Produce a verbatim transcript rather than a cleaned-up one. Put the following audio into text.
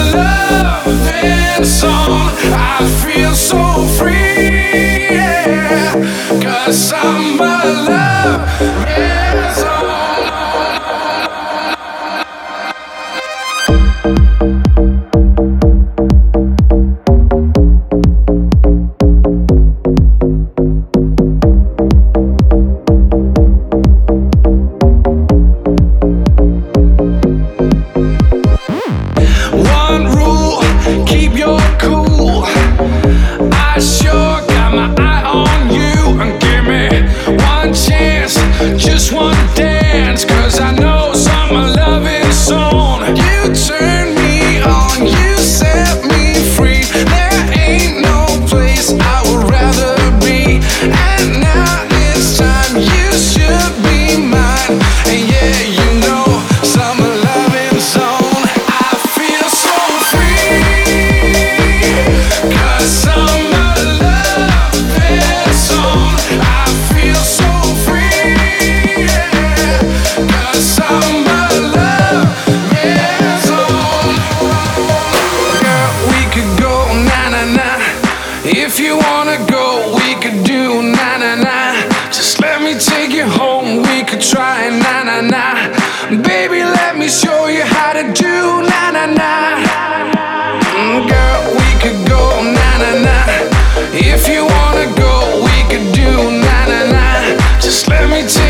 loving song. I feel so free, yeah, 'cause I'm a loving song. One rule, keep your cool. I sure got my eye on you. And give me one chance, just one dance, 'cause I know summer love is on. You turn me on, you set me free. There ain't no place I would rather be. And now it's time, you should be mine. And yeah, you know summer love is on. I feel so free, 'cause summer love is on. I feel so free, yeah, 'cause summer love is on. Girl, we could go na-na-na. If you wanna go, we could do na-na-na. Just let me take you home, we could try na-na-na. Baby, let me show you how to do na-na-na. Mm, Girl, we could go na-na-na. If you wanna go, we could do na-na-na. Just let me take